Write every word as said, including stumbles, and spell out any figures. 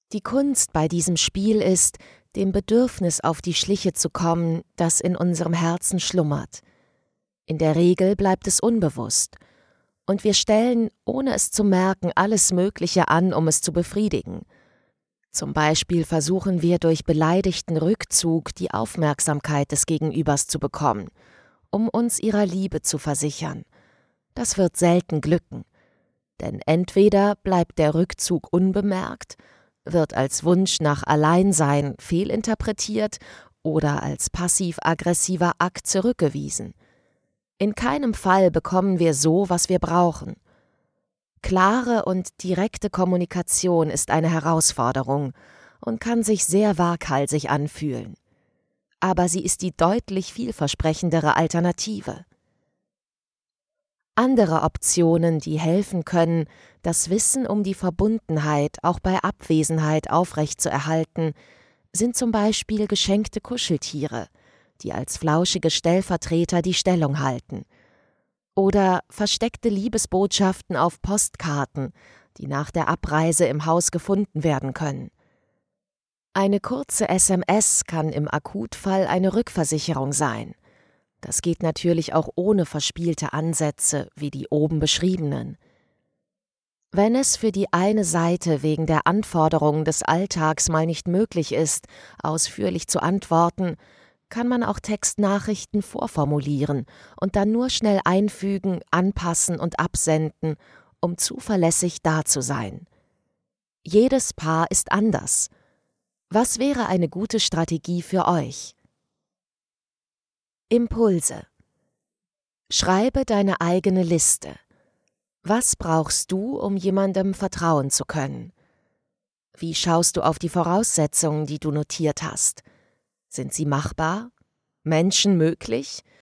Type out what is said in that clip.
Die Kunst bei diesem Spiel ist, dem Bedürfnis auf die Schliche zu kommen, das in unserem Herzen schlummert. In der Regel bleibt es unbewusst, und wir stellen, ohne es zu merken, alles Mögliche an, um es zu befriedigen. Zum Beispiel versuchen wir durch beleidigten Rückzug die Aufmerksamkeit des Gegenübers zu bekommen, um uns ihrer Liebe zu versichern. Das wird selten glücken, denn entweder bleibt der Rückzug unbemerkt, wird als Wunsch nach Alleinsein fehlinterpretiert oder als passiv-aggressiver Akt zurückgewiesen. In keinem Fall bekommen wir so, was wir brauchen. Klare und direkte Kommunikation ist eine Herausforderung und kann sich sehr waghalsig anfühlen. Aber sie ist die deutlich vielversprechendere Alternative. Andere Optionen, die helfen können, das Wissen um die Verbundenheit auch bei Abwesenheit aufrechtzuerhalten, sind zum Beispiel geschenkte Kuscheltiere, die als flauschige Stellvertreter die Stellung halten. Oder versteckte Liebesbotschaften auf Postkarten, die nach der Abreise im Haus gefunden werden können. Eine kurze S M S kann im Akutfall eine Rückversicherung sein. Das geht natürlich auch ohne verspielte Ansätze wie die oben beschriebenen. Wenn es für die eine Seite wegen der Anforderungen des Alltags mal nicht möglich ist, ausführlich zu antworten, kann man auch Textnachrichten vorformulieren und dann nur schnell einfügen, anpassen und absenden, um zuverlässig da zu sein. Jedes Paar ist anders. Was wäre eine gute Strategie für euch? Impulse. Schreibe deine eigene Liste. Was brauchst du, um jemandem vertrauen zu können? Wie schaust du auf die Voraussetzungen, die du notiert hast? Sind sie machbar? Menschenmöglich?